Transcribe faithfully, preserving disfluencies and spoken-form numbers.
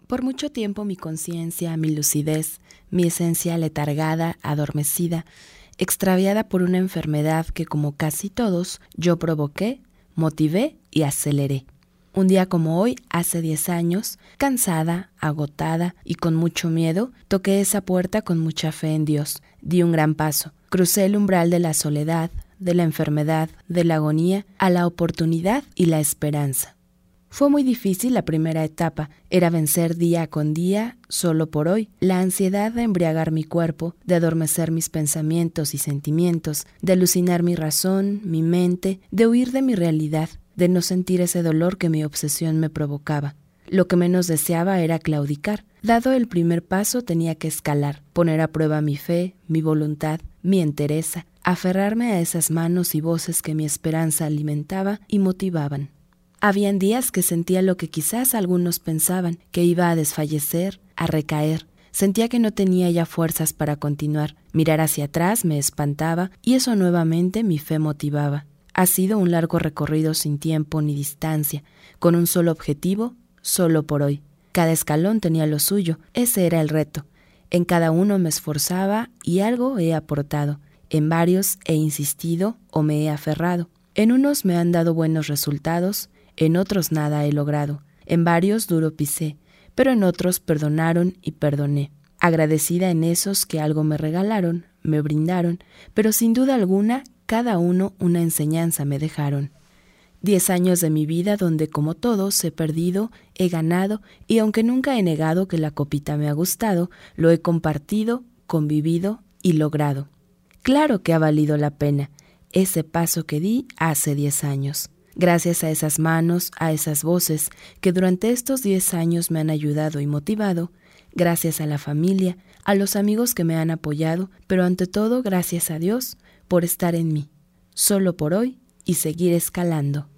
Por mucho tiempo mi conciencia, mi lucidez, mi esencia letargada, adormecida, extraviada por una enfermedad que, como casi todos, yo provoqué, motivé y aceleré. Un día como hoy, hace diez años, cansada, agotada y con mucho miedo, toqué esa puerta con mucha fe en Dios. Di un gran paso. Crucé el umbral de la soledad, de la enfermedad, de la agonía, a la oportunidad y la esperanza. Fue muy difícil la primera etapa, era vencer día con día, solo por hoy, la ansiedad de embriagar mi cuerpo, de adormecer mis pensamientos y sentimientos, de alucinar mi razón, mi mente, de huir de mi realidad, de no sentir ese dolor que mi obsesión me provocaba. Lo que menos deseaba era claudicar. Dado el primer paso tenía que escalar, poner a prueba mi fe, mi voluntad, mi entereza, aferrarme a esas manos y voces que mi esperanza alimentaba y motivaban. Habían días que sentía lo que quizás algunos pensaban, que iba a desfallecer, a recaer. Sentía que no tenía ya fuerzas para continuar. Mirar hacia atrás me espantaba y eso nuevamente mi fe motivaba. Ha sido un largo recorrido sin tiempo ni distancia, con un solo objetivo, solo por hoy. Cada escalón tenía lo suyo, ese era el reto. En cada uno me esforzaba y algo he aportado. En varios he insistido o me he aferrado. En unos me han dado buenos resultados, en otros nada he logrado. En varios duro pisé, pero en otros perdonaron y perdoné. Agradecida en esos que algo me regalaron, me brindaron, pero sin duda alguna, cada uno una enseñanza me dejaron. Diez años de mi vida donde, como todos, he perdido, he ganado, y aunque nunca he negado que la copita me ha gustado, lo he compartido, convivido y logrado. Claro que ha valido la pena ese paso que di hace diez años. Gracias a esas manos, a esas voces que durante estos diez años me han ayudado y motivado, gracias a la familia, a los amigos que me han apoyado, pero ante todo gracias a Dios por estar en mí, solo por hoy y seguir escalando.